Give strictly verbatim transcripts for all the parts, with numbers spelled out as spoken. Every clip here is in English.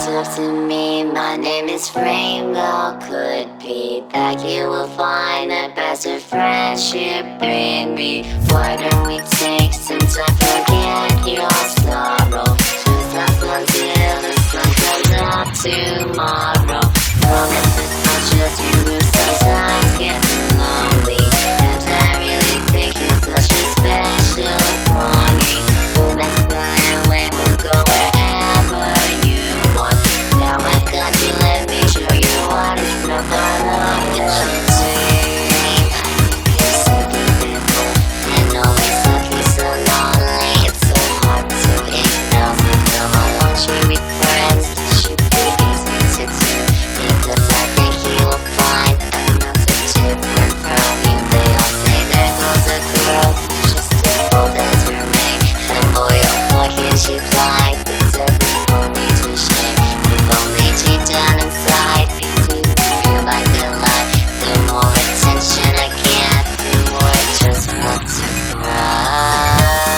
talk to me, my name is Rainbow. Could be that you will find a better friendship in me. Why don't we take some time, forget your sorrow? Just last until the sun comes up tomorrow. Promise it's not just you who sometimes get lonely, and I really think you're such a special for me. Let's fly away, we'll go wherever you want. Now I got you, let me show you what it's about. I got you too. You're so beautiful and always looking so lonely. It's so hard to ignore. Come on, won't you be friends? It should be easy to do, because I think you'll find I'm not so different from you. They all say there goes a girl just as bold as your mate, and boy oh boy can she fly. It doesn't hold me to shame. If only deep down inside you do feel like a lie. The more attention I get, the more I just want to cry.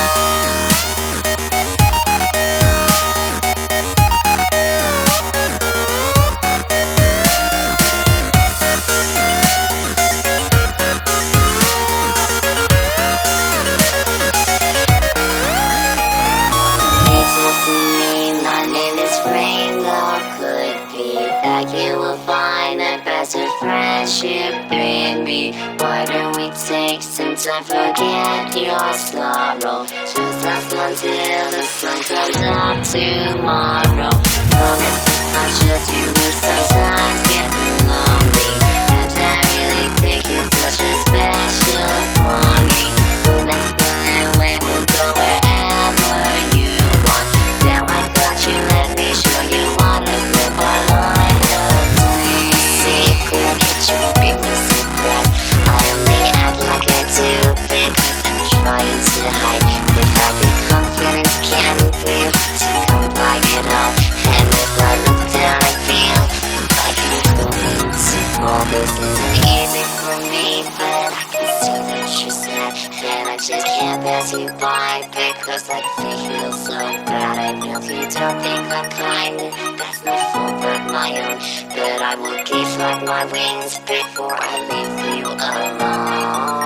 Hey, talk to me, my name is Rainbow. Could be that you will find a better friendship in me. Why don't we take some time, forget your sorrow? Just last until the sun comes up tomorrow. Promise it's not just you who sometimes get lonely, and I really think you're such a special for me. Let's fly away, we'll go wherever you want. Now I got you, let me show you what I live my life of. Secret, can't you be my secret? I only act like I do because I'm trying to hide. If I be confident, can't be to come by it all. And if I look down, I feel like I'm going to fall. This isn't easy for me, but I can see that you're sad, and I just can't pass you by because I feel so bad. I know you don't think I'm kind, that's no fault but my own, but I will give up my wings before I leave you alone.